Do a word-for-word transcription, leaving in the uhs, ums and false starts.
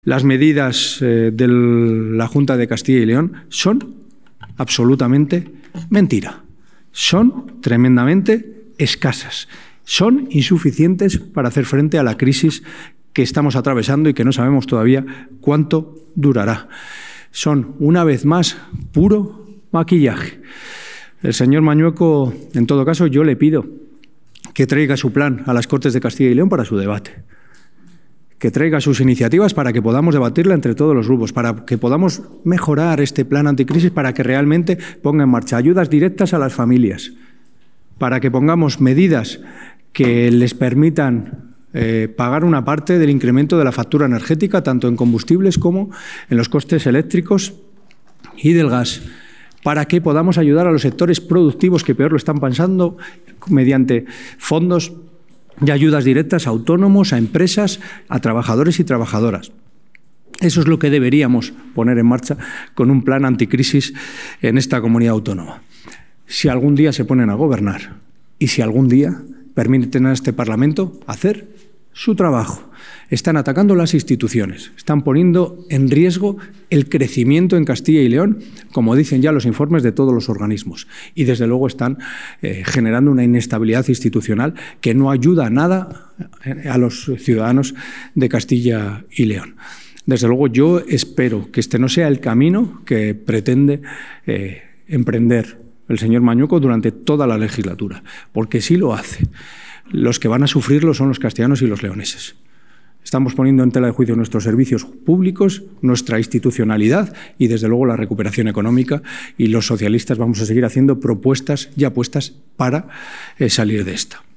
Las medidas eh, de la Junta de Castilla y León son absolutamente mentira. Son tremendamente escasas. Son insuficientes para hacer frente a la crisis que estamos atravesando y que no sabemos todavía cuánto durará. Son, una vez más, puro maquillaje. El señor Mañueco, en todo caso, yo le pido que traiga su plan a las Cortes de Castilla y León para su debate, que traiga sus iniciativas para que podamos debatirla entre todos los grupos, para que podamos mejorar este plan anticrisis, para que realmente ponga en marcha ayudas directas a las familias, para que pongamos medidas que les permitan eh, pagar una parte del incremento de la factura energética, tanto en combustibles como en los costes eléctricos y del gas, para que podamos ayudar a los sectores productivos que peor lo están pasando mediante fondos y ayudas directas a autónomos, a empresas, a trabajadores y trabajadoras. Eso es lo que deberíamos poner en marcha con un plan anticrisis en esta comunidad autónoma. Si algún día se ponen a gobernar y si algún día permiten a este Parlamento hacer su trabajo. Están atacando las instituciones, están poniendo en riesgo el crecimiento en Castilla y León, como dicen ya los informes de todos los organismos. Y desde luego están eh, generando una inestabilidad institucional que no ayuda a nada a los ciudadanos de Castilla y León. Desde luego yo espero que este no sea el camino que pretende eh, emprender el señor Mañueco durante toda la legislatura, porque sí lo hace. Los que van a sufrirlo son los castellanos y los leoneses. Estamos poniendo en tela de juicio nuestros servicios públicos, nuestra institucionalidad y, desde luego, la recuperación económica, y los socialistas vamos a seguir haciendo propuestas y apuestas para eh, salir de esta.